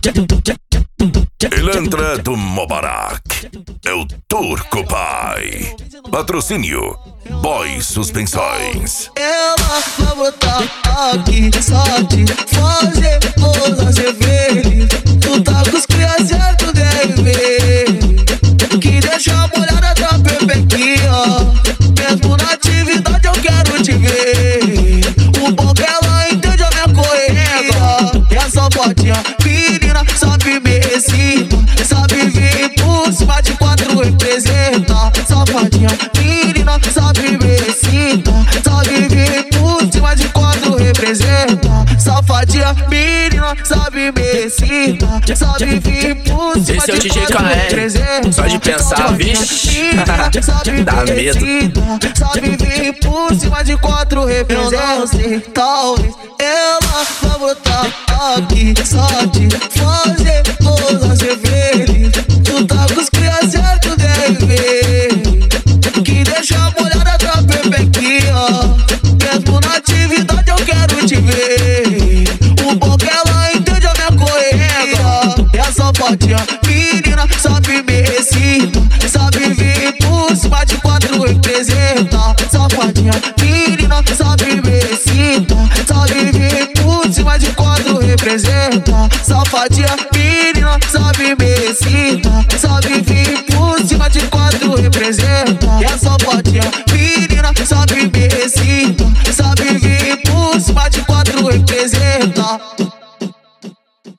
Pilantra do Mubarak é o Turco Pai. Patrocínio Boy Suspensões. Ela vai botar aqui só de fazer você feliz. Tu tá com os crias certo, deve ver que deixa a molhada da pepequinha. Mesmo na atividade eu quero te ver. O bom que ela entende a minha correria. E a safadinha menina sabe me cima, sabe vir por cima de quatro representa. Safadinha menina sabe me cima, sabe vir por cima de quatro representa. Safadinha menina sabe me cima, sabe vir por cima esse é o de DJ quatro representa. Só de pensar, vixe, dá medo. Sabe vir por cima de quatro representa. Eu não sei, talvez ela vai botar aqui só de fazer você feliz. Tu tá com os crias certo, deve ver que deixa a molhada da pepequinha. Mesmo na atividade eu quero te ver. O bom que ela entende a minha correria. E a safadinha menina sabe me cima, sabe vir por cima de quatro representa. Safadinha menina sabe me cima, sabe vir por cima de quatro representa. Safadinha menina sabe me cima, sabe vir por cima de quatro representa. E a safadinha menina sabe me cima, sabe